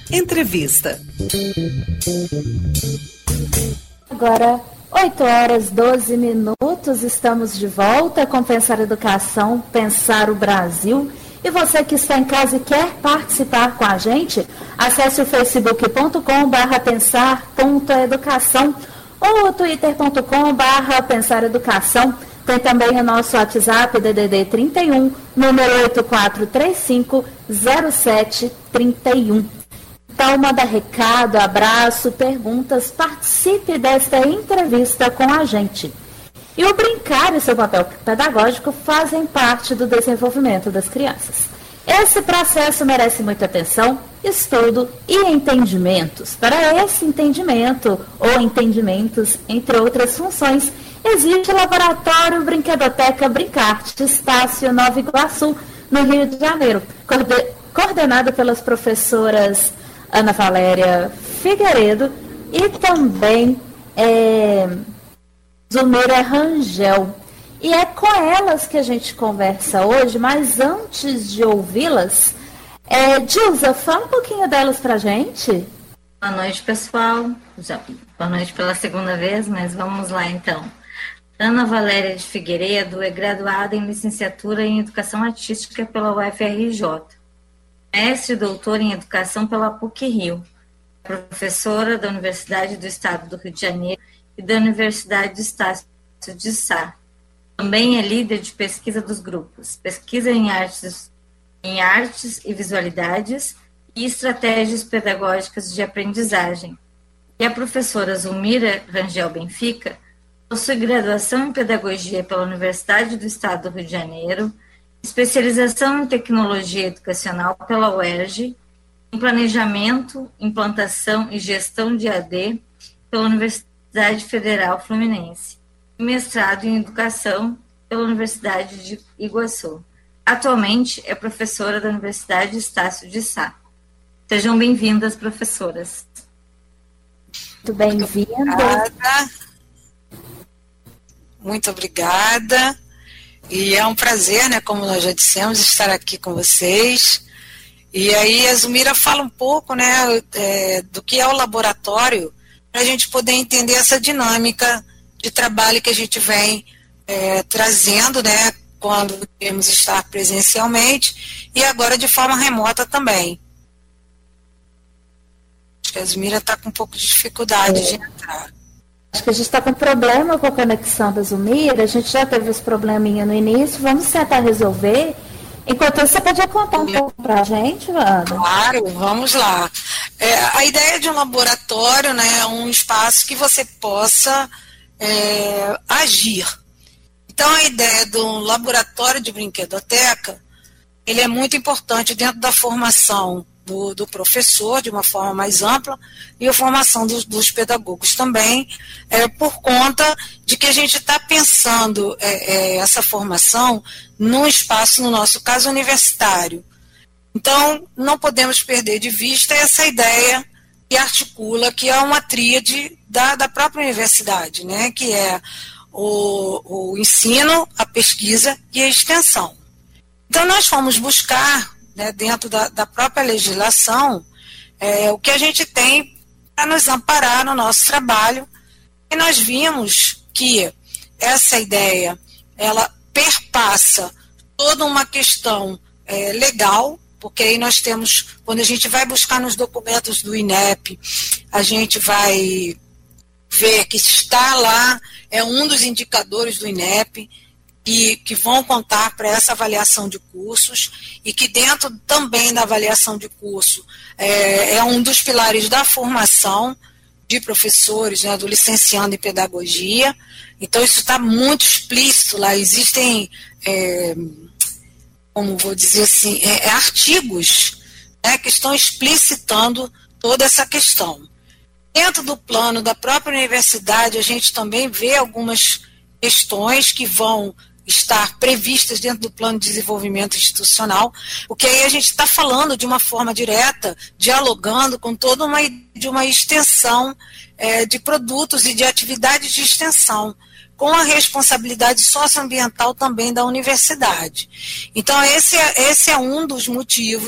Entrevista. Agora, 8h12, estamos de volta com Pensar Educação, Pensar o Brasil. E você que está em casa e quer participar com a gente, acesse o facebook.com/pensar.educação ou o twitter.com/pensareducação. Tem também o nosso WhatsApp, DDD 31, número 84350731. Então, manda recado, abraço, perguntas, participe desta entrevista com a gente. E o brincar e seu papel pedagógico fazem parte do desenvolvimento das crianças. Esse processo merece muita atenção, estudo e entendimentos. Para esse entendimento ou entendimentos, entre outras funções, existe o Laboratório Brinquedoteca Brincarte, Estácio Nova Iguaçu, no Rio de Janeiro, coordenado pelas professoras Ana Valéria Figueiredo e também Zulmira Rangel. E é com elas que a gente conversa hoje, mas antes de ouvi-las, Dilza, fala um pouquinho delas pra gente. Boa noite, pessoal. Boa noite pela segunda vez, mas vamos lá então. Ana Valéria de Figueiredo é graduada em licenciatura em Educação Artística pela UFRJ, mestre e doutora em Educação pela PUC-Rio, professora da Universidade do Estado do Rio de Janeiro e da Universidade do Estácio de Sá. Também é líder de pesquisa dos grupos, pesquisa em artes e visualidades e estratégias pedagógicas de aprendizagem. E a professora Zulmira Rangel Benfica possui graduação em Pedagogia pela Universidade do Estado do Rio de Janeiro, especialização em Tecnologia Educacional pela UERJ, em Planejamento, Implantação e Gestão de AD pela Universidade Federal Fluminense, e mestrado em Educação pela Universidade de Iguaçu. Atualmente é professora da Universidade Estácio de Sá. Sejam bem-vindas, professoras. Muito bem-vinda. Muito obrigada. E é um prazer, né, como nós já dissemos, estar aqui com vocês. E aí a Zulmira fala um pouco, né, do que é o laboratório, para a gente poder entender essa dinâmica de trabalho que a gente vem trazendo, né, quando queremos estar presencialmente e agora de forma remota também. Acho que a Zulmira está com um pouco de dificuldade de entrar. Acho que a gente está com problema com a conexão da Zulmira, a gente já teve esse probleminha no início, vamos tentar resolver. Enquanto isso, você podia contar um pouco para a gente, Ana? Claro, vamos lá. A ideia de um laboratório, né, é um espaço que você possa agir. Então, a ideia do laboratório de brinquedoteca, ele é muito importante dentro da formação do professor, de uma forma mais ampla, e a formação dos pedagogos também, por conta de que a gente está pensando essa formação num espaço, no nosso caso, universitário. Então, não podemos perder de vista essa ideia que articula, que é uma tríade da própria universidade, né, que é o ensino, a pesquisa e a extensão. Então, nós fomos buscar, né, dentro da própria legislação, o que a gente tem para nos amparar no nosso trabalho, e nós vimos que essa ideia, ela perpassa toda uma questão legal, porque aí nós temos, quando a gente vai buscar nos documentos do INEP, a gente vai ver que está lá, é um dos indicadores do INEP, que vão contar para essa avaliação de cursos, e que dentro também da avaliação de curso é um dos pilares da formação de professores, né, do licenciando em pedagogia. Então isso está muito explícito lá, existem, como vou dizer assim, artigos, né, que estão explicitando toda essa questão. Dentro do plano da própria universidade, a gente também vê algumas questões que vão estar previstas dentro do plano de desenvolvimento institucional, porque aí a gente está falando de uma forma direta, dialogando com toda uma extensão de produtos e de atividades de extensão, com a responsabilidade socioambiental também da universidade. Então, esse é um dos motivos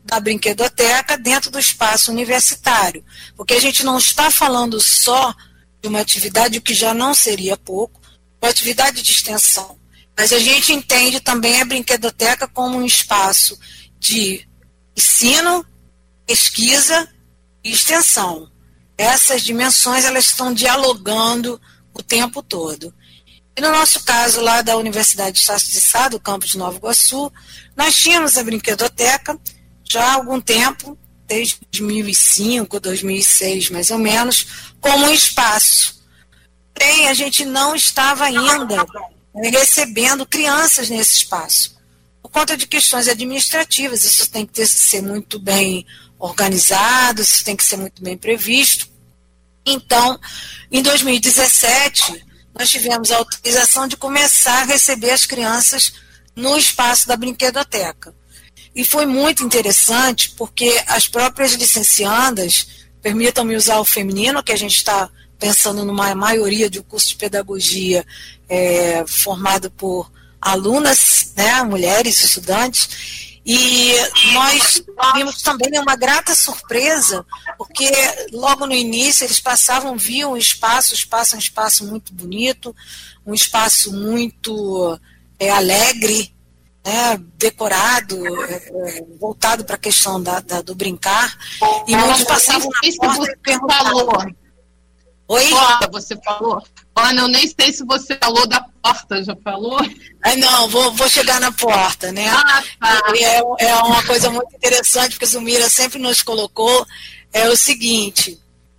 da brinquedoteca dentro do espaço universitário, porque a gente não está falando só de uma atividade, o que já não seria pouco, uma atividade de extensão, mas a gente entende também a brinquedoteca como um espaço de ensino, pesquisa e extensão. Essas dimensões, elas estão dialogando o tempo todo. E no nosso caso, lá da Universidade de Estácio de Sá, do campus de Nova Iguaçu, nós tínhamos a brinquedoteca já há algum tempo, desde 2005, 2006, mais ou menos, como um espaço. Porém, a gente não estava ainda recebendo crianças nesse espaço. Por conta de questões administrativas, isso tem que ser muito bem organizado, isso tem que ser muito bem previsto. Então, em 2017, nós tivemos a autorização de começar a receber as crianças no espaço da brinquedoteca. E foi muito interessante, porque as próprias licenciandas, permitam-me usar o feminino, que a gente está pensando numa maioria de um curso de pedagogia formado por alunas, né, mulheres, estudantes, e nós vimos também uma grata surpresa, porque logo no início eles viam o espaço é um espaço muito bonito, um espaço muito alegre, né, decorado, voltado para a questão do brincar, e muitos passavam na porta e perguntavam. Oi? Você falou? Ana, eu nem sei se você falou da porta, já falou? Não, vou chegar na porta, né? Tá. E é uma coisa muito interessante, porque a Zumira sempre nos colocou, é o seguinte,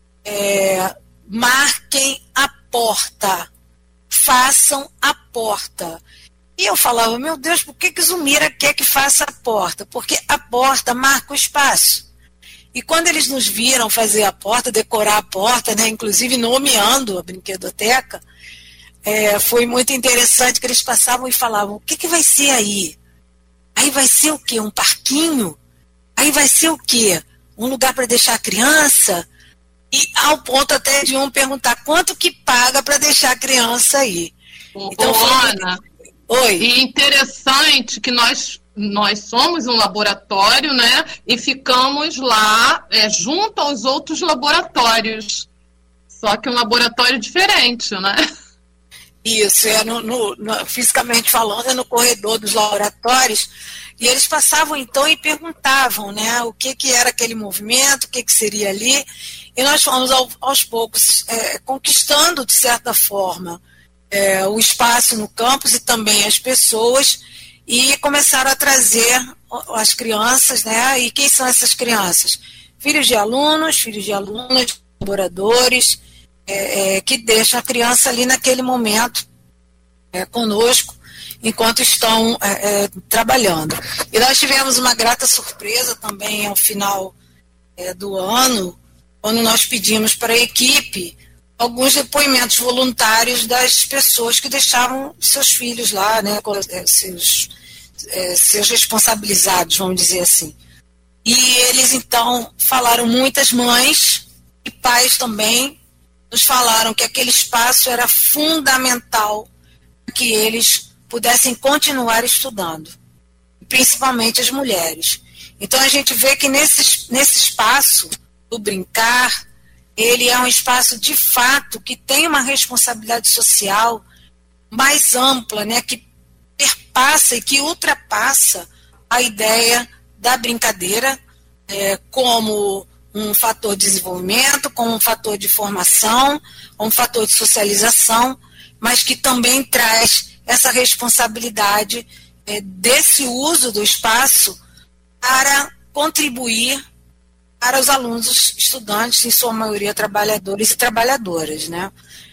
marquem a porta, façam a porta. E eu falava, meu Deus, por que Zumira quer que faça a porta? Porque a porta marca o espaço. E quando eles nos viram fazer a porta, decorar a porta, né, inclusive nomeando a brinquedoteca, foi muito interessante que eles passavam e falavam, o que vai ser aí? Aí vai ser o quê? Um parquinho? Aí vai ser o quê? Um lugar para deixar a criança? E ao ponto até de um perguntar quanto que paga para deixar a criança aí. Então, Ana, oi. E interessante que nós somos um laboratório, né? E ficamos lá junto aos outros laboratórios. Só que um laboratório diferente, né? Isso, fisicamente falando, é no corredor dos laboratórios. E eles passavam então e perguntavam, né, o que era aquele movimento, o que seria ali. E nós fomos aos poucos conquistando, de certa forma, o espaço no campus e também as pessoas, e começaram a trazer as crianças, né? E quem são essas crianças? Filhos de alunos, colaboradores, que deixam a criança ali naquele momento conosco, enquanto estão trabalhando. E nós tivemos uma grata surpresa também ao final do ano, quando nós pedimos para a equipe alguns depoimentos voluntários das pessoas que deixavam seus filhos lá, né, seus responsabilizados, vamos dizer assim. E eles, então, falaram, muitas mães e pais também, nos falaram que aquele espaço era fundamental para que eles pudessem continuar estudando, principalmente as mulheres. Então, a gente vê que nesse espaço do brincar, ele é um espaço, de fato, que tem uma responsabilidade social mais ampla, né, que perpassa e que ultrapassa a ideia da brincadeira como um fator de desenvolvimento, como um fator de formação, como um fator de socialização, mas que também traz essa responsabilidade desse uso do espaço para contribuir para os alunos, estudantes, em sua maioria trabalhadores e trabalhadoras, né?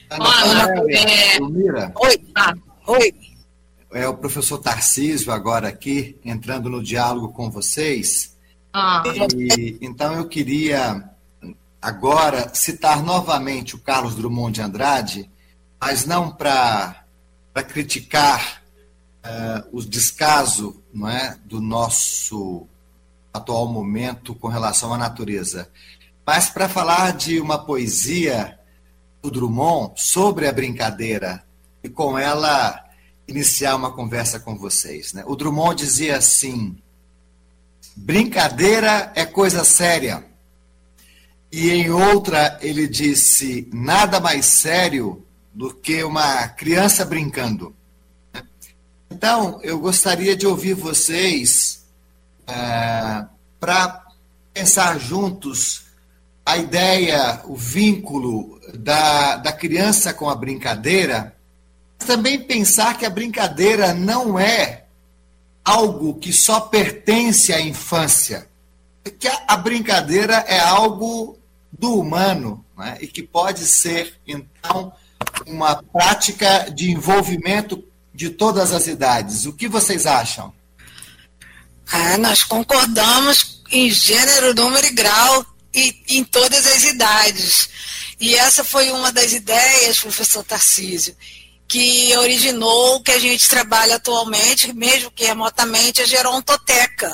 Mira. Oi. Oi. É o professor Tarcísio agora aqui, entrando no diálogo com vocês. Então eu queria agora citar novamente o Carlos Drummond de Andrade, mas não para criticar o descaso, não é, do nosso atual momento com relação à natureza, mas para falar de uma poesia do Drummond sobre a brincadeira e com ela iniciar uma conversa com vocês, né? O Drummond dizia assim: brincadeira é coisa séria. E em outra ele disse, nada mais sério do que uma criança brincando. Então, eu gostaria de ouvir vocês para pensar juntos a ideia, o vínculo da criança com a brincadeira, mas também pensar que a brincadeira não é algo que só pertence à infância, que a brincadeira é algo do humano, né? E que pode ser, então, uma prática de envolvimento de todas as idades. O que vocês acham? Nós concordamos em gênero, número e grau e em todas as idades. E essa foi uma das ideias, professor Tarcísio, que originou o que a gente trabalha atualmente, mesmo que remotamente, a gerontoteca.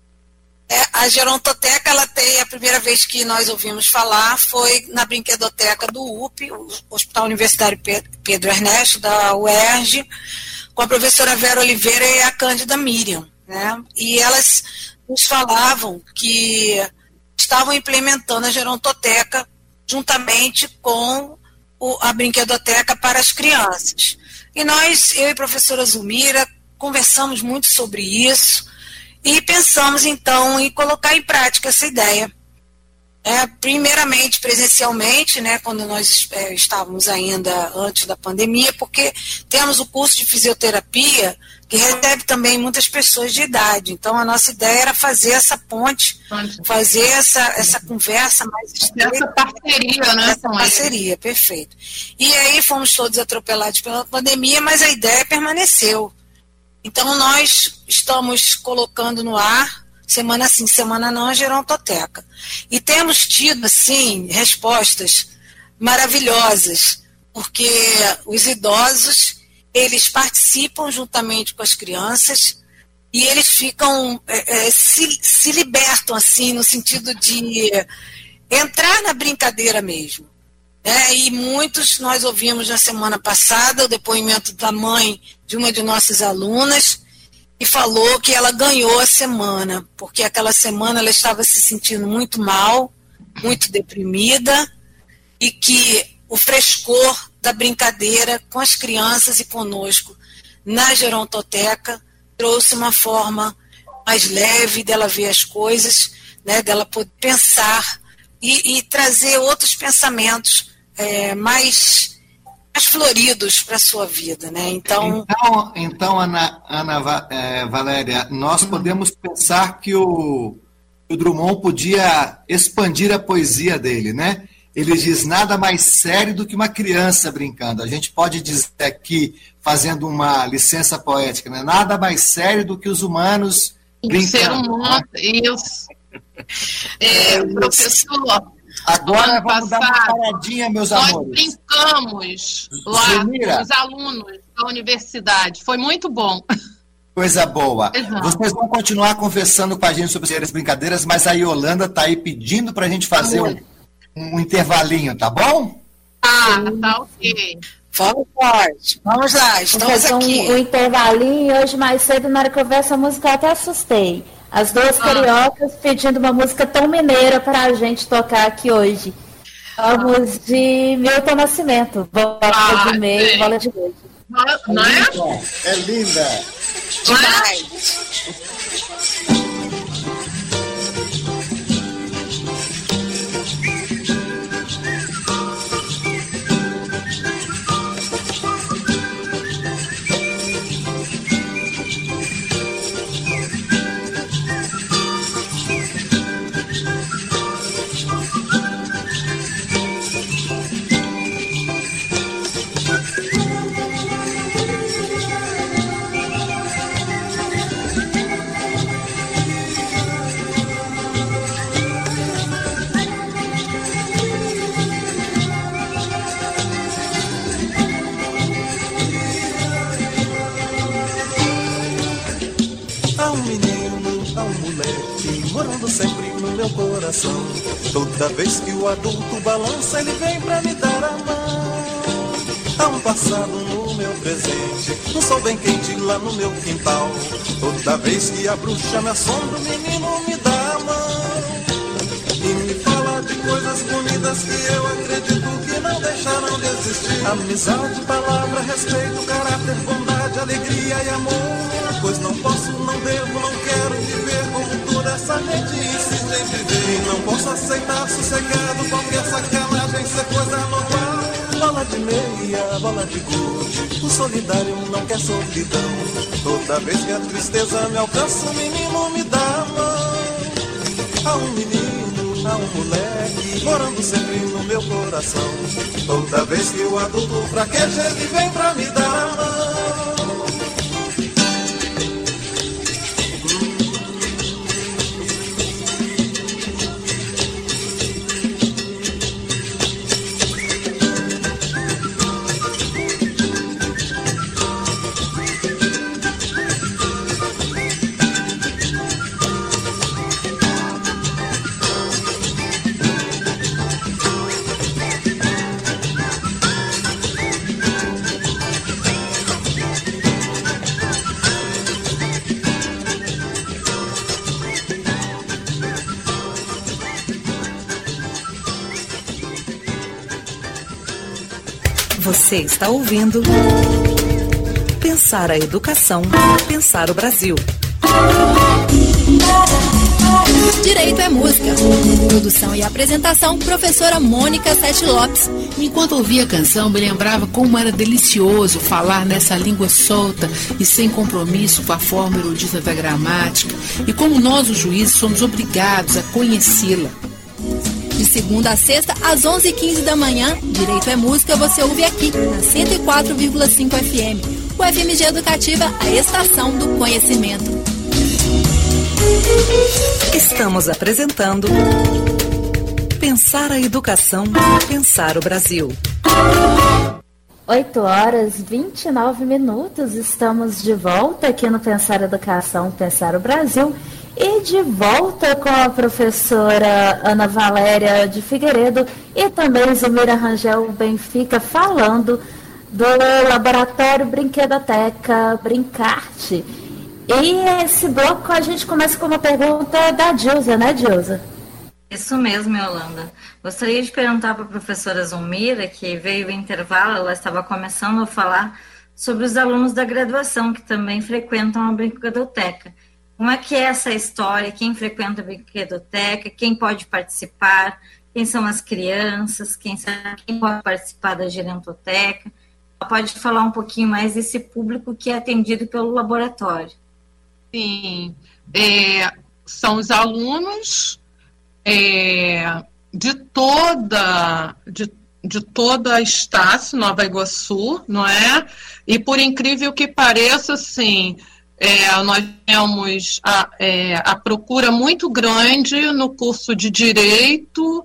A gerontoteca, ela tem, a primeira vez que nós ouvimos falar foi na brinquedoteca do UP, o Hospital Universitário Pedro Ernesto, da UERJ, com a professora Vera Oliveira e a Cândida Miriam, né? E elas nos falavam que estavam implementando a gerontoteca juntamente com a brinquedoteca para as crianças. E nós, eu e a professora Zulmira, conversamos muito sobre isso, e pensamos, então, em colocar em prática essa ideia. Primeiramente, presencialmente, né, quando nós estávamos ainda antes da pandemia, porque temos o curso de fisioterapia, que recebe também muitas pessoas de idade. Então, a nossa ideia era fazer essa ponte, fazer essa conversa mais estreita. Essa parceria, né? Essa parceria, perfeito. E aí fomos todos atropelados pela pandemia, mas a ideia permaneceu. Então, nós estamos colocando no ar, semana sim, semana não, a gerontoteca. E temos tido, assim, respostas maravilhosas, porque os idosos, eles participam juntamente com as crianças e eles ficam, se libertam, assim, no sentido de entrar na brincadeira mesmo. E muitos, nós ouvimos na semana passada o depoimento da mãe de uma de nossas alunas, e falou que ela ganhou a semana, porque aquela semana ela estava se sentindo muito mal, muito deprimida, e que o frescor da brincadeira com as crianças e conosco na gerontoteca trouxe uma forma mais leve dela ver as coisas, né, dela poder pensar e trazer outros pensamentos mais floridos para a sua vida, né? Então Ana Valéria, nós podemos pensar que o Drummond podia expandir a poesia dele, né? Ele diz nada mais sério do que uma criança brincando. A gente pode dizer aqui, fazendo uma licença poética, né? Nada mais sério do que os humanos brincando. Ser humano, isso. Professor, agora vamos dar uma paradinha, meus amores. Nós brincamos lá com os alunos da universidade. Foi muito bom. Coisa boa. Exato. Vocês vão continuar conversando com a gente sobre as brincadeiras, mas a Yolanda está aí pedindo para a gente fazer um intervalinho, tá bom? Tá ok. Vamos lá, estamos aqui. Um intervalinho, e hoje mais cedo, na hora que eu vi essa música, eu até assustei. As duas cariocas pedindo uma música tão mineira para a gente tocar aqui hoje. Vamos de Milton Nascimento. Bola de meio, bola de meio. Não é? É linda. Demais. Morando sempre no meu coração. Toda vez que o adulto balança, ele vem pra me dar a mão. Há um passado no meu presente, um sol bem quente lá no meu quintal. Toda vez que a bruxa me assombra, o menino me dá a mão e me fala de coisas bonitas que eu acredito que não deixarão de existir. Amizade, palavra, respeito, caráter, bondade, alegria e amor. Pois não posso, não devo, não quero viver como toda essa gente insiste em viver. E não posso aceitar sossegado qualquer sacanagem ser coisa normal. Bola de meia, bola de gude, o solidário não quer solidão. Toda vez que a tristeza me alcança, o menino me dá a mão. Há um menino, há um moleque, morando sempre no meu coração. Toda vez que o adulto fraqueja, ele vem pra me dar a mão. Você está ouvindo Pensar a Educação, Pensar o Brasil. Direito é música. Produção e apresentação, professora Mônica Sete Lopes. Enquanto ouvia a canção, me lembrava como era delicioso falar nessa língua solta e sem compromisso com a forma erudita da gramática, e como nós, os juízes, somos obrigados a conhecê-la. De segunda a sexta, às 11h15 da manhã, Direito é Música, você ouve aqui, na 104,5 FM. O FMG Educativa, a estação do conhecimento. Estamos apresentando Pensar a Educação, Pensar o Brasil. 8h29, estamos de volta aqui no Pensar a Educação, Pensar o Brasil. E de volta com a professora Ana Valéria de Figueiredo e também Zumira Rangel Benfica, falando do Laboratório Brinquedoteca Brincarte. E esse bloco a gente começa com uma pergunta da Dilza, né, Dilza? Isso mesmo, Yolanda. Gostaria de perguntar para a professora Zumira, que veio em intervalo, ela estava começando a falar sobre os alunos da graduação que também frequentam a brinquedoteca. Como é que é essa história? Quem frequenta a brinquedoteca? Quem pode participar? Quem são as crianças? Quem pode participar da gerontoteca? Pode falar um pouquinho mais desse público que é atendido pelo laboratório. Sim, são os alunos de toda a Estácio, Nova Iguaçu, não é? E por incrível que pareça, assim, nós temos a procura muito grande no curso de Direito,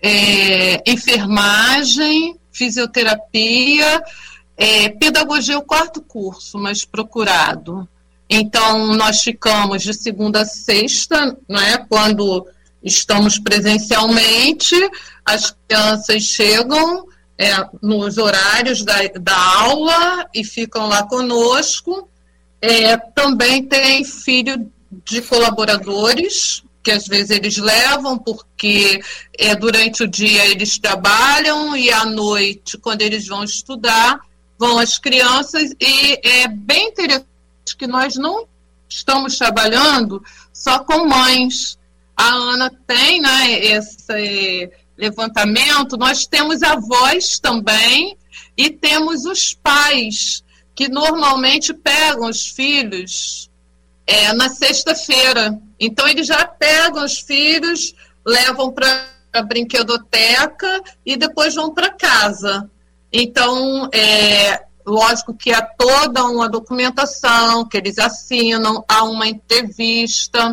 Enfermagem, Fisioterapia, Pedagogia é o 4º curso mais procurado. Então, nós ficamos de segunda a sexta, né, quando estamos presencialmente, as crianças chegam nos horários da aula e ficam lá conosco. Também tem filho de colaboradores, que às vezes eles levam, porque durante o dia eles trabalham e à noite, quando eles vão estudar, vão as crianças, e é bem interessante que nós não estamos trabalhando só com mães. A Ana tem, né, esse levantamento, nós temos avós também e temos os pais, que normalmente pegam os filhos na sexta-feira. Então, eles já pegam os filhos, levam para a brinquedoteca e depois vão para casa. Então, lógico que há toda uma documentação que eles assinam, há uma entrevista.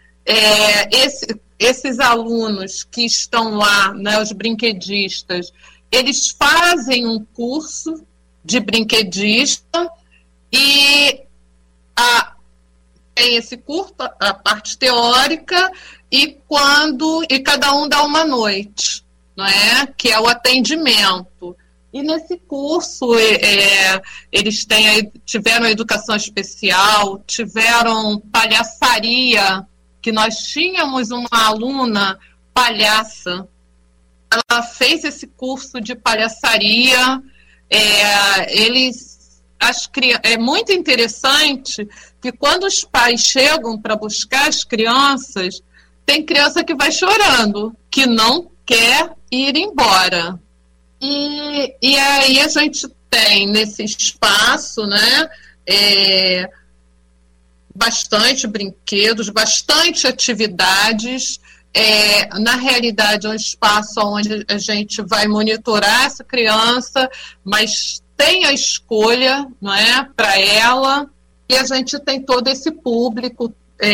Esses alunos que estão lá, né, os brinquedistas, eles fazem um curso de brinquedista e tem esse curso, a parte teórica, e cada um dá uma noite, não é? Que é o atendimento. E nesse curso, eles tiveram educação especial, tiveram palhaçaria, que nós tínhamos uma aluna palhaça. Ela fez esse curso de palhaçaria. É muito interessante que quando os pais chegam para buscar as crianças, tem criança que vai chorando, que não quer ir embora. E aí a gente tem nesse espaço, né, bastante brinquedos, bastante atividades. Na realidade, é um espaço onde a gente vai monitorar essa criança, mas tem a escolha, não é, para ela, e a gente tem todo esse público.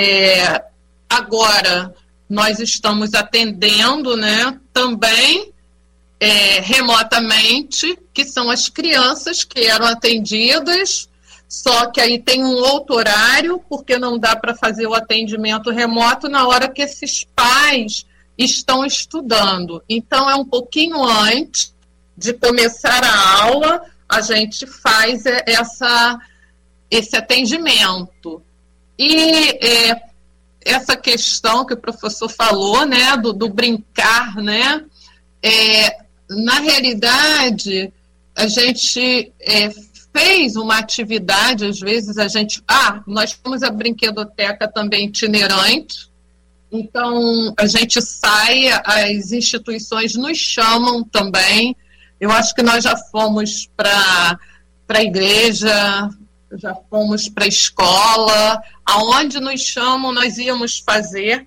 Agora, nós estamos atendendo, né, também remotamente, que são as crianças que eram atendidas, só que aí tem um outro horário, porque não dá para fazer o atendimento remoto na hora que esses pais estão estudando. Então, é um pouquinho antes de começar a aula, a gente faz esse atendimento. E essa questão que o professor falou, né, do brincar, né, na realidade, a gente fez uma atividade, às vezes nós temos a brinquedoteca também itinerante, então a gente sai, as instituições nos chamam também. Eu acho que nós já fomos para a igreja, já fomos para a escola, aonde nos chamam, nós íamos fazer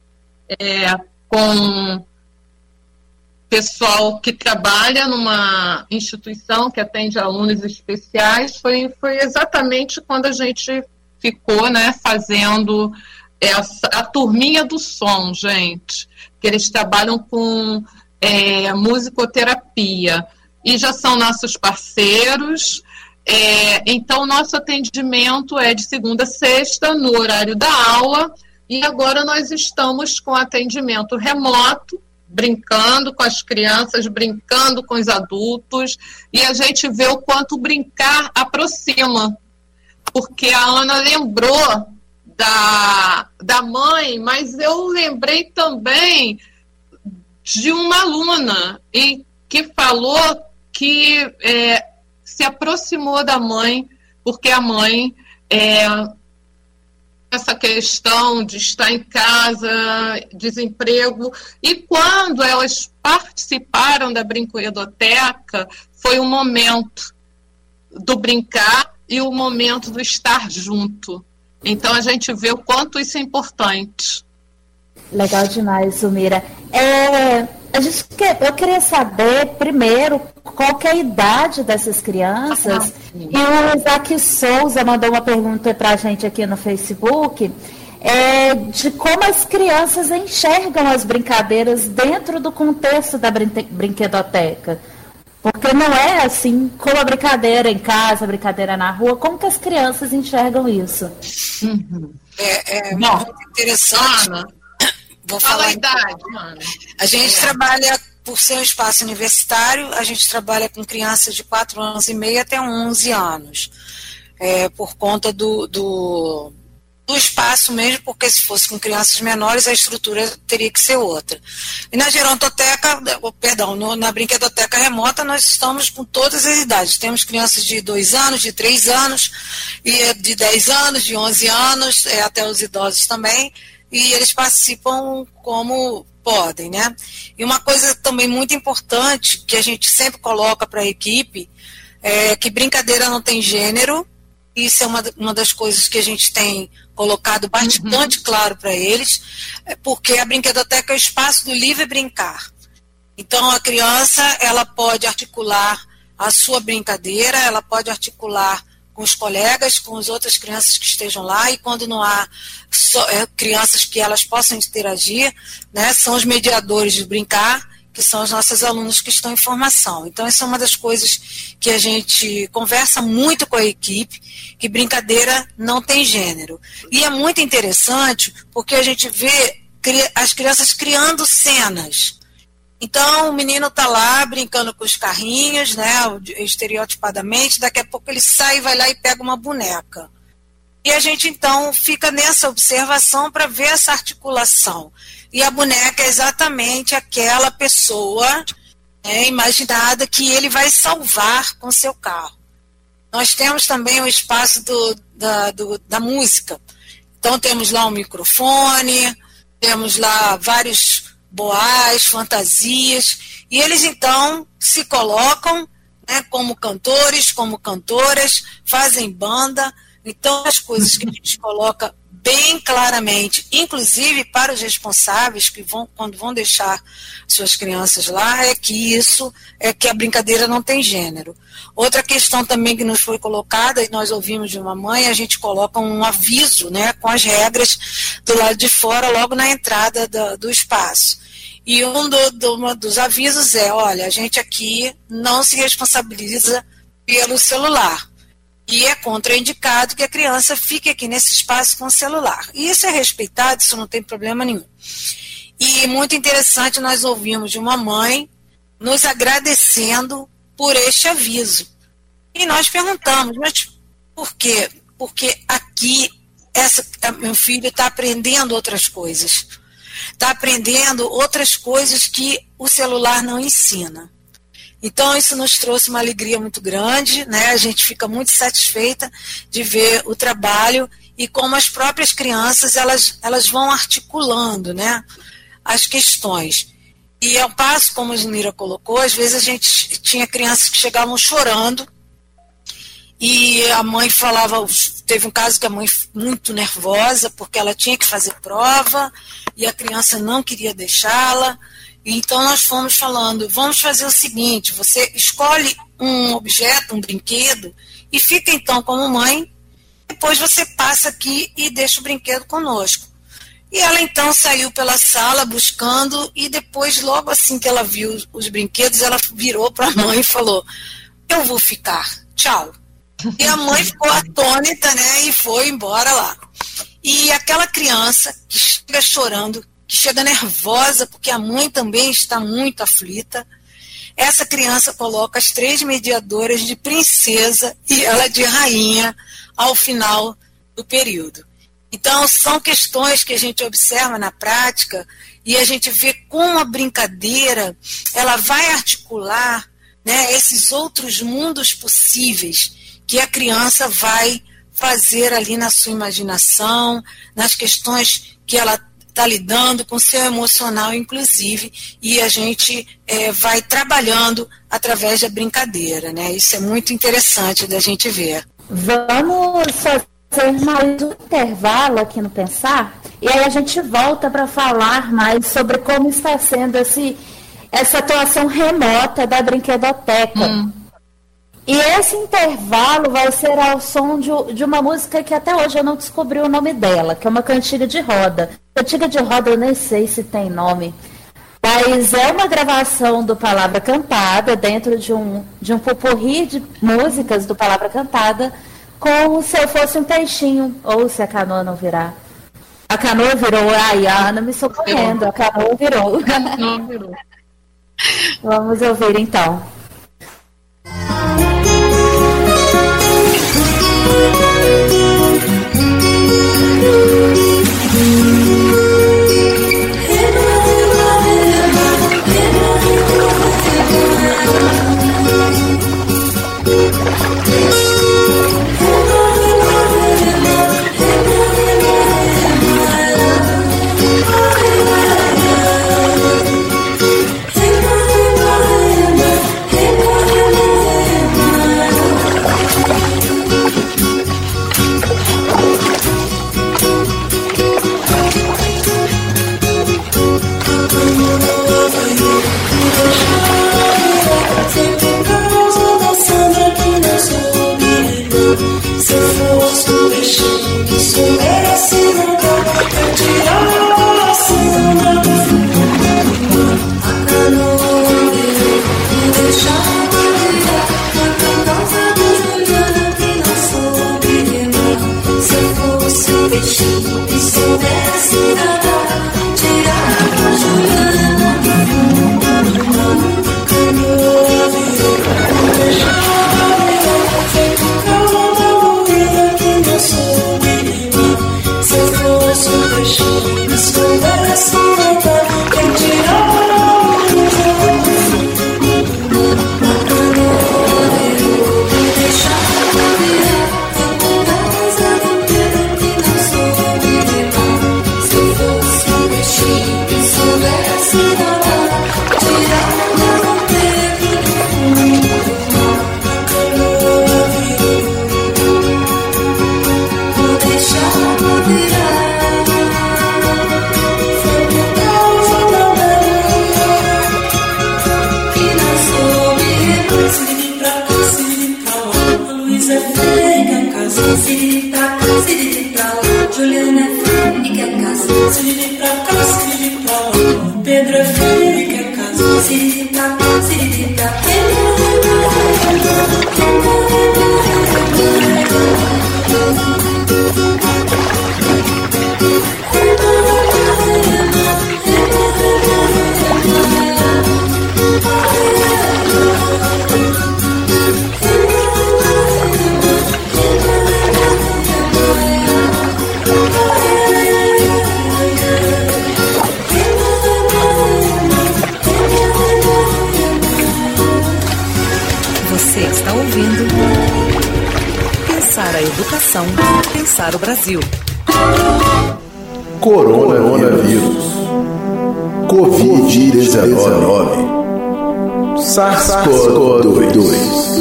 com pessoal que trabalha numa instituição que atende alunos especiais. Foi exatamente quando a gente ficou, né, fazendo a turminha do som, gente, que eles trabalham com musicoterapia, e já são nossos parceiros. Então, nosso atendimento é de segunda a sexta, no horário da aula, e agora nós estamos com atendimento remoto, brincando com as crianças, brincando com os adultos, e a gente vê o quanto brincar aproxima, porque a Ana lembrou da mãe, mas eu lembrei também de uma aluna que falou que se aproximou da mãe, porque a mãe essa questão de estar em casa, desemprego, e quando elas participaram da brinquedoteca, foi o momento do brincar e o momento do estar junto. Então a gente vê o quanto isso é importante. Legal demais, Zumira. Eu queria saber, primeiro, qual que é a idade dessas crianças. E o Isaac Souza mandou uma pergunta para a gente aqui no Facebook, de como as crianças enxergam as brincadeiras dentro do contexto da brinquedoteca. Porque não é assim, como a brincadeira em casa, a brincadeira na rua, como que as crianças enxergam isso? Muito interessante. Ana, vou falar a idade, Ana. A gente trabalha, por ser um espaço universitário, a gente trabalha com crianças de 4 anos e meio até 11 anos. Por conta do espaço mesmo, porque se fosse com crianças menores, a estrutura teria que ser outra. E na gerontoteca, na brinquedoteca remota, nós estamos com todas as idades. Temos crianças de 2 anos, de 3 anos, e de 10 anos, de 11 anos, até os idosos também, e eles participam como podem, né? E uma coisa também muito importante, que a gente sempre coloca para a equipe, é que brincadeira não tem gênero. Isso é uma das coisas que a gente tem colocado bastante claro para eles, porque a brinquedoteca é o espaço do livre brincar. Então, a criança, ela pode articular a sua brincadeira, ela pode articular com os colegas, com as outras crianças que estejam lá, e quando não há crianças que elas possam interagir, né, são os mediadores de brincar, que são os nossos alunos que estão em formação. Então, essa é uma das coisas que a gente conversa muito com a equipe, que brincadeira não tem gênero. E é muito interessante, porque a gente vê as crianças criando cenas. Então, o menino está lá brincando com os carrinhos, né, estereotipadamente, daqui a pouco ele sai, vai lá e pega uma boneca. E a gente, então, fica nessa observação para ver essa articulação. E a boneca é exatamente aquela pessoa imaginada que ele vai salvar com seu carro. Nós temos também o espaço da música. Então, temos lá um microfone, temos lá vários boás, fantasias, e eles, então, se colocam, né, como cantores, como cantoras, fazem banda. Então, as coisas que a gente coloca bem claramente, inclusive para os responsáveis que quando vão deixar suas crianças lá, é que a brincadeira não tem gênero. Outra questão também que nos foi colocada, e nós ouvimos de uma mãe, a gente coloca um aviso, né, com as regras do lado de fora, logo na entrada do espaço. E um dos avisos é, olha, a gente aqui não se responsabiliza pelo celular. E é contraindicado que a criança fique aqui nesse espaço com o celular. E isso é respeitado, isso não tem problema nenhum. E muito interessante, nós ouvimos de uma mãe nos agradecendo por este aviso. E nós perguntamos, mas por quê? Porque aqui meu filho está aprendendo outras coisas. Está aprendendo outras coisas que o celular não ensina. Então, isso nos trouxe uma alegria muito grande, né? A gente fica muito satisfeita de ver o trabalho e como as próprias crianças, elas vão articulando, né, as questões. E ao passo, como a Junira colocou, às vezes a gente tinha crianças que chegavam chorando e a mãe falava, teve um caso que a mãe muito nervosa porque ela tinha que fazer prova e a criança não queria deixá-la. Então, nós fomos falando, vamos fazer o seguinte, você escolhe um objeto, um brinquedo, e fica, então, como mãe, depois você passa aqui e deixa o brinquedo conosco. E ela, então, saiu pela sala buscando, e depois, logo assim que ela viu os brinquedos, ela virou para a mãe e falou, eu vou ficar, tchau. E a mãe ficou atônita, né, e foi embora lá. E aquela criança que chega chorando, que chega nervosa, porque a mãe também está muito aflita, essa criança coloca as 3 mediadoras de princesa e ela de rainha ao final do período. Então, são questões que a gente observa na prática e a gente vê como a brincadeira ela vai articular, né, esses outros mundos possíveis que a criança vai fazer ali na sua imaginação, nas questões que ela está lidando com o seu emocional, inclusive, e a gente vai trabalhando através da brincadeira, né? Isso é muito interessante da gente ver. Vamos fazer mais um intervalo aqui no Pensar, e aí a gente volta para falar mais sobre como está sendo essa atuação remota da brinquedoteca. E esse intervalo vai ser ao som de uma música que até hoje eu não descobri o nome dela, que é uma cantiga de roda. Cantiga de roda eu nem sei se tem nome, mas é uma gravação do Palavra Cantada, dentro de um pupurri de músicas do Palavra Cantada, com Se Eu Fosse um Peixinho, ou Se a Canoa Não Virar. A canoa virou, ai, a Ana me socorrendo, a canoa virou. A canoa virou. Vamos ouvir então. Sirita, sirita, Você está ouvindo Pensar a Educação, Pensar o Brasil. Coronavírus, Covid-19, SARS-CoV-2.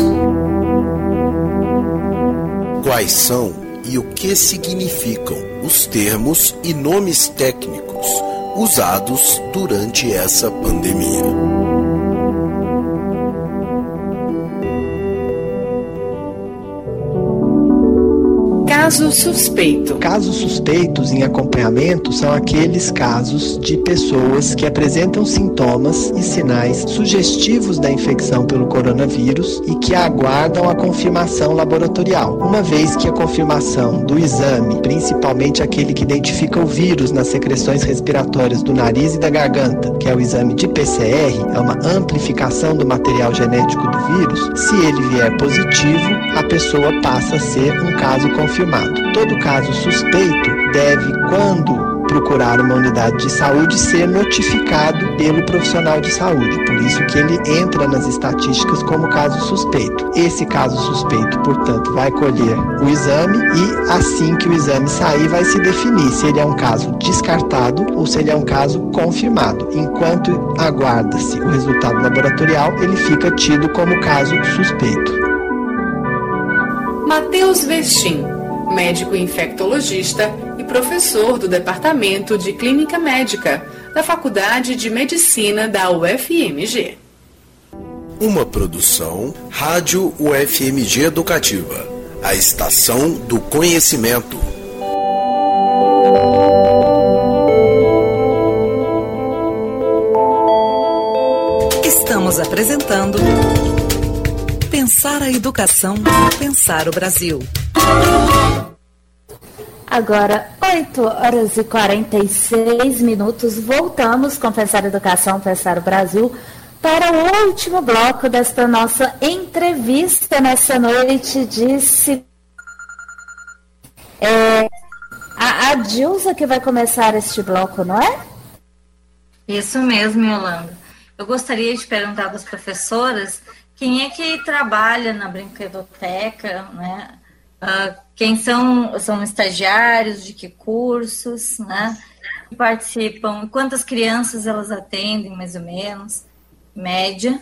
Quais são e o que significam os termos e nomes técnicos usados durante essa pandemia? Caso suspeito. Casos suspeitos em acompanhamento são aqueles casos de pessoas que apresentam sintomas e sinais sugestivos da infecção pelo coronavírus e que aguardam a confirmação laboratorial. Uma vez que a confirmação do exame, principalmente aquele que identifica o vírus nas secreções respiratórias do nariz e da garganta, que é o exame de PCR, é uma amplificação do material genético do vírus, se ele vier positivo, a pessoa passa a ser um caso confirmado. Todo caso suspeito deve, quando procurar uma unidade de saúde, ser notificado pelo profissional de saúde. Por isso que ele entra nas estatísticas como caso suspeito. Esse caso suspeito, portanto, vai colher o exame e, assim que o exame sair, vai se definir se ele é um caso descartado ou se ele é um caso confirmado. Enquanto aguarda-se o resultado laboratorial, ele fica tido como caso suspeito. Matheus Vestim, médico infectologista e professor do Departamento de Clínica Médica da Faculdade de Medicina da UFMG. Uma produção Rádio UFMG Educativa, a estação do conhecimento. Estamos apresentando Pensar a Educação, Pensar o Brasil. Agora, 8h46, voltamos com Pensar a Educação, Pensar o Brasil, para o último bloco desta nossa entrevista nessa noite de... a Dilza que vai começar este bloco, não é? Isso mesmo, Yolanda. Eu gostaria de perguntar para as professoras quem é que trabalha na brinquedoteca, né? Quem são estagiários, de que cursos, né? Que participam, quantas crianças elas atendem, mais ou menos, média.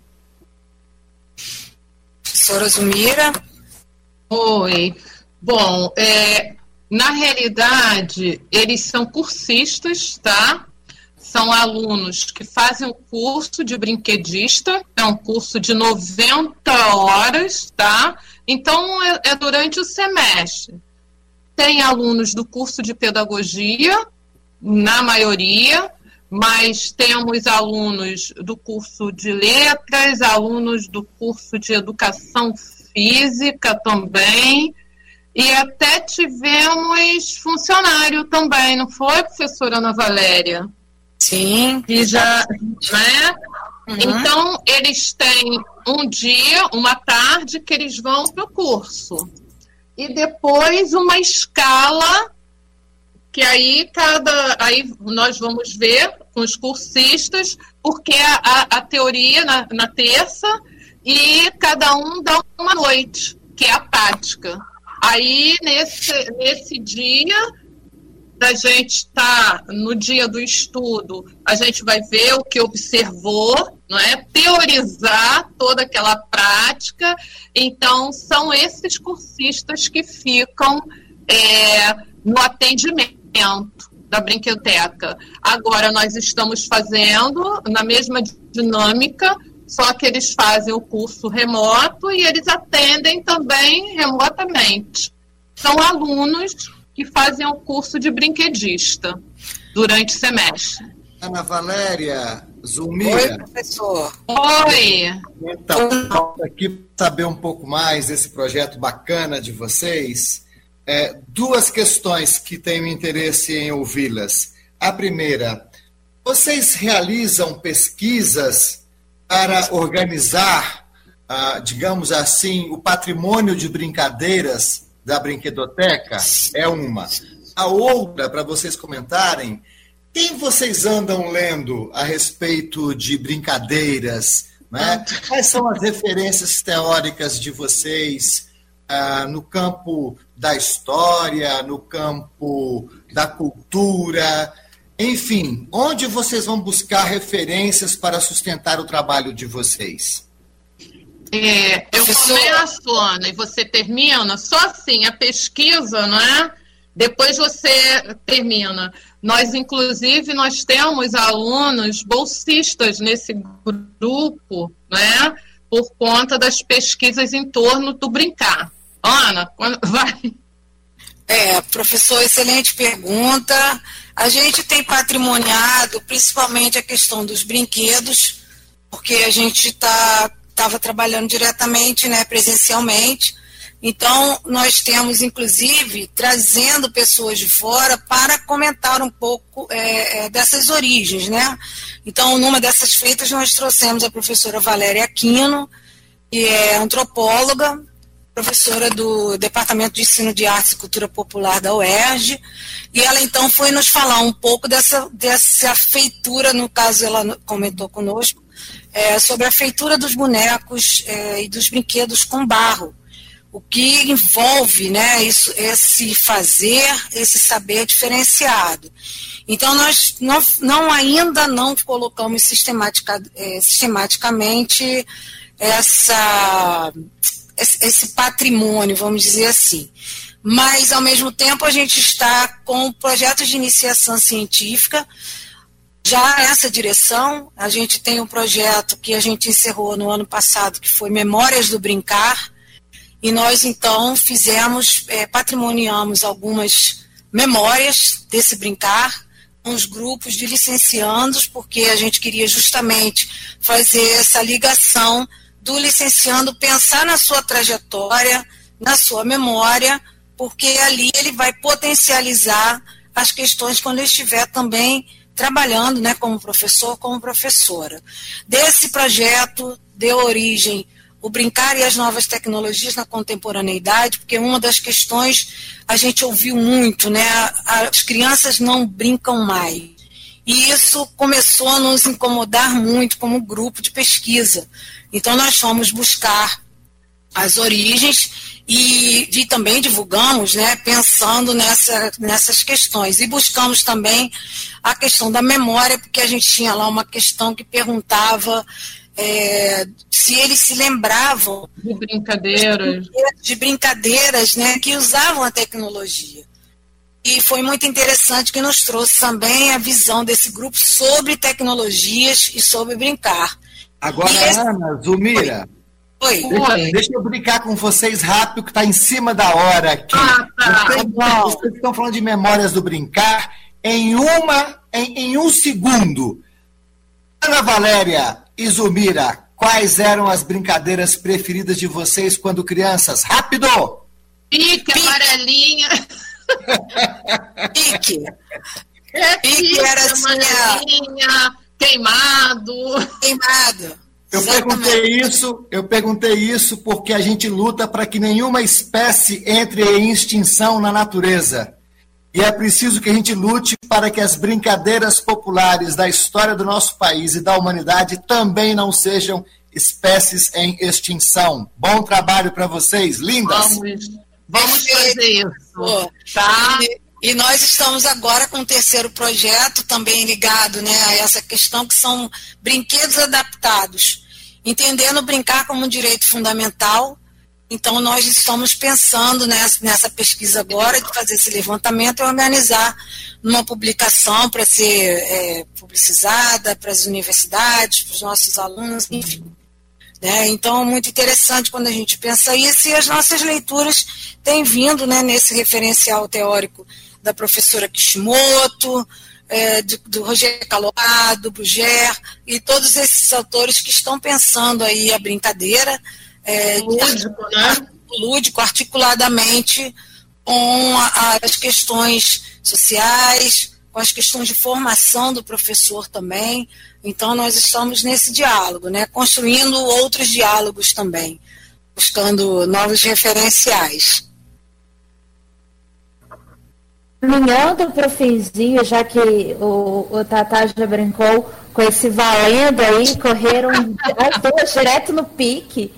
Professora Zumira. Oi. Bom, na realidade, eles são cursistas, tá? São alunos que fazem o curso de brinquedista, é um curso de 90 horas, tá? Então, é durante o semestre. Tem alunos do curso de pedagogia, na maioria, mas temos alunos do curso de letras, alunos do curso de educação física também, e até tivemos funcionário também, não foi, professora Ana Valéria? Sim. E já, né? Uhum. Então, eles têm um dia, uma tarde, que eles vão para o curso. E depois uma escala, que aí nós vamos ver com os cursistas, porque a teoria na terça, e cada um dá uma noite, que é a prática. Aí, nesse dia... a gente está no dia do estudo, a gente vai ver o que observou, não é? Teorizar toda aquela prática. Então, são esses cursistas que ficam no atendimento da brinquedoteca. Agora, nós estamos fazendo na mesma dinâmica, só que eles fazem o curso remoto e eles atendem também remotamente. São alunos que fazem o curso de brinquedista durante o semestre. Ana Valéria, Zulmira. Oi, professor. Oi. Então, aqui para saber um pouco mais desse projeto bacana de vocês, duas questões que tenho interesse em ouvi-las. A primeira, vocês realizam pesquisas para organizar, digamos assim, o patrimônio de brincadeiras da Brinquedoteca? É uma. A outra, para vocês comentarem, quem vocês andam lendo a respeito de brincadeiras, né? Quais são as referências teóricas de vocês no campo da história, no campo da cultura, enfim, onde vocês vão buscar referências para sustentar o trabalho de vocês? Eu começo, Ana, e você termina, só assim, a pesquisa, não é? Depois você termina. Inclusive, nós temos alunos bolsistas nesse grupo, né? Por conta das pesquisas em torno do brincar. Ana, vai. Professor, excelente pergunta. A gente tem patrimoniado, principalmente a questão dos brinquedos, porque a gente estava trabalhando diretamente, né, presencialmente. Então, nós temos, inclusive, trazendo pessoas de fora para comentar um pouco dessas origens, né? Então, numa dessas feitas, nós trouxemos a professora Valéria Aquino, que é antropóloga, professora do Departamento de Ensino de Artes e Cultura Popular da UERJ, e ela, então, foi nos falar um pouco dessa feitura, no caso, ela comentou conosco, sobre a feitura dos bonecos e dos brinquedos com barro, o que envolve, né, esse fazer, esse saber diferenciado. Então, nós ainda não colocamos sistematicamente esse patrimônio, vamos dizer assim. Mas, ao mesmo tempo, a gente está com projetos de iniciação científica, já nessa direção. A gente tem um projeto que a gente encerrou no ano passado, que foi Memórias do Brincar, e nós, então, patrimoniamos algumas memórias desse brincar com os grupos de licenciandos, porque a gente queria justamente fazer essa ligação do licenciando pensar na sua trajetória, na sua memória, porque ali ele vai potencializar as questões quando ele estiver também trabalhando, né, como professor, como professora. Desse projeto deu origem o Brincar e as Novas Tecnologias na Contemporaneidade, porque uma das questões a gente ouviu muito, né, as crianças não brincam mais. E isso começou a nos incomodar muito como grupo de pesquisa. Então, nós fomos buscar as origens e também divulgamos, né, pensando nessas questões. E buscamos também a questão da memória, porque a gente tinha lá uma questão que perguntava se eles se lembravam de brincadeiras, né, que usavam a tecnologia. E foi muito interessante que nos trouxe também a visão desse grupo sobre tecnologias e sobre brincar. Agora, Ana, Zulmira, deixa eu brincar com vocês rápido, que está em cima da hora aqui. Vocês estão falando de Memórias do Brincar em um segundo. Ana Valéria e Zulmira, quais eram as brincadeiras preferidas de vocês quando crianças? Rápido! Pique, amarelinha. Pique. Pique era amarelinha, queimado. Eu perguntei isso porque a gente luta para que nenhuma espécie entre em extinção na natureza. E é preciso que a gente lute para que as brincadeiras populares da história do nosso país e da humanidade também não sejam espécies em extinção. Bom trabalho para vocês, lindas! Vamos fazer isso. Tá? E nós estamos agora com o terceiro projeto, também ligado, né, a essa questão, que são brinquedos adaptados. Entendendo o brincar como um direito fundamental. Então, nós estamos pensando nessa pesquisa agora, de fazer esse levantamento e organizar numa publicação para ser publicizada para as universidades, para os nossos alunos, enfim. Né? Então, é muito interessante quando a gente pensa isso, e as nossas leituras têm vindo, né, nesse referencial teórico da professora Kishimoto, do Roger Calorá, do Bruguère, e todos esses autores que estão pensando aí a brincadeira lúdico, articuladamente com as questões sociais, com as questões de formação do professor também. Então, nós estamos nesse diálogo, né, construindo outros diálogos também, buscando novos referenciais. Caminhando para o finzinho, já que o Tatá já brincou com esse valendo aí, correram as duas direto no pique.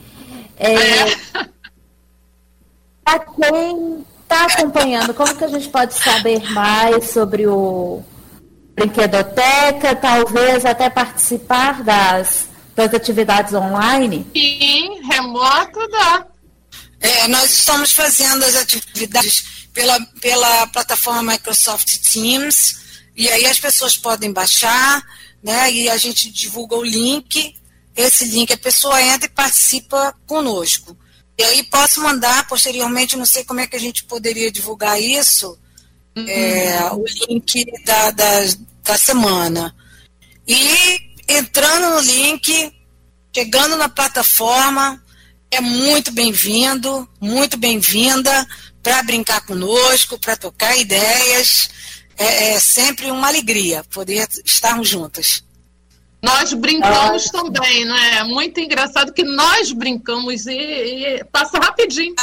Para quem está acompanhando, como que a gente pode saber mais sobre o Brinquedoteca, talvez até participar das atividades online? Sim, remoto dá. Nós estamos fazendo as atividades pela plataforma Microsoft Teams, e aí as pessoas podem baixar, né, e a gente divulga o link, esse link a pessoa entra e participa conosco. E aí posso mandar posteriormente, não sei como é que a gente poderia divulgar isso, o link da semana. E entrando no link, chegando na plataforma, é muito bem-vindo, muito bem-vinda para brincar conosco, para trocar ideias. É sempre uma alegria poder estarmos juntas. Nós brincamos também, não é? Muito engraçado que nós brincamos e passa rapidinho.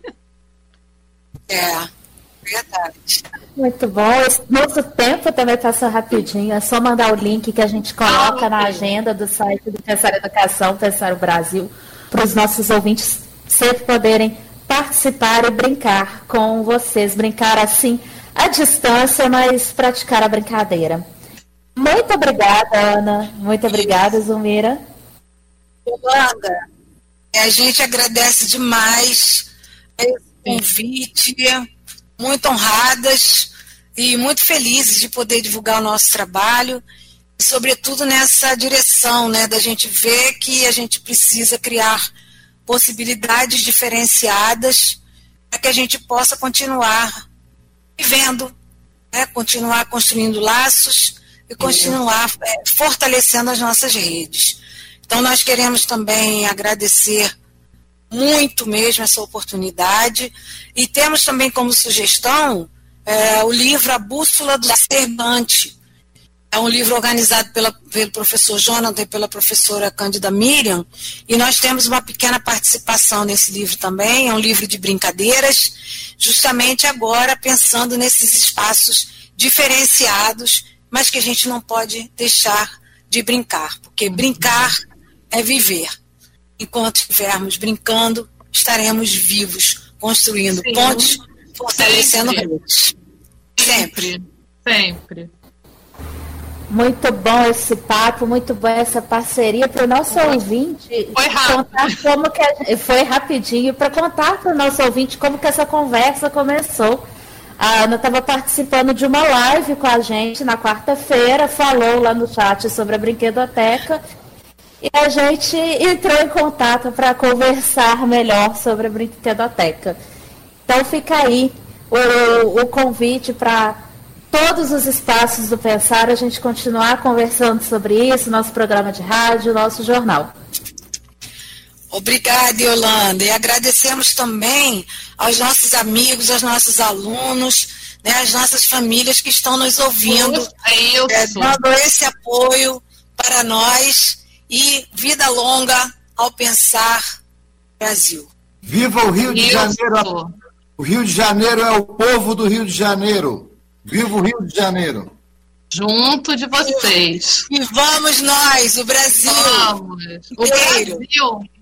Verdade. Muito bom. Nosso tempo também passa rapidinho. É só mandar o link que a gente coloca na agenda do site do Pensar Educação, Pensar o Brasil, para os nossos ouvintes sempre poderem participar e brincar com vocês. Brincar assim, à distância, mas praticar a brincadeira. Muito obrigada, Ana. Muito obrigada, Zulmira. Yolanda, a gente agradece demais esse convite, muito honradas e muito felizes de poder divulgar o nosso trabalho, e sobretudo nessa direção, né, da gente ver que a gente precisa criar possibilidades diferenciadas para que a gente possa continuar vivendo, né, continuar construindo laços e continuar fortalecendo as nossas redes. Então, nós queremos também agradecer muito mesmo essa oportunidade, e temos também como sugestão o livro A Bússola do Cervante. É um livro organizado pelo professor Jonathan e pela professora Cândida Miriam, e nós temos uma pequena participação nesse livro também. É um livro de brincadeiras, justamente agora pensando nesses espaços diferenciados, mas que a gente não pode deixar de brincar, porque brincar é viver. Enquanto estivermos brincando, estaremos vivos, construindo pontes, fortalecendo redes. Sempre. Sempre. Muito bom esse papo, muito bom essa parceria para o nosso ouvinte. Foi rápido. Contar como que foi rapidinho, para contar para o nosso ouvinte como que essa conversa começou. A Ana estava participando de uma live com a gente na quarta-feira, falou lá no chat sobre a Brinquedoteca, e a gente entrou em contato para conversar melhor sobre a Brinquedoteca. Então fica aí o convite para todos os espaços do Pensar, a gente continuar conversando sobre isso, nosso programa de rádio, nosso jornal. Obrigada, Yolanda. E agradecemos também aos nossos amigos, aos nossos alunos, né, às nossas famílias que estão nos ouvindo, dando esse apoio para nós, e vida longa ao Pensar Brasil. Viva o Rio de Janeiro! O Rio de Janeiro é o povo do Rio de Janeiro. Viva o Rio de Janeiro! Junto de vocês. E vamos nós, o Brasil! Vamos! O Brasil!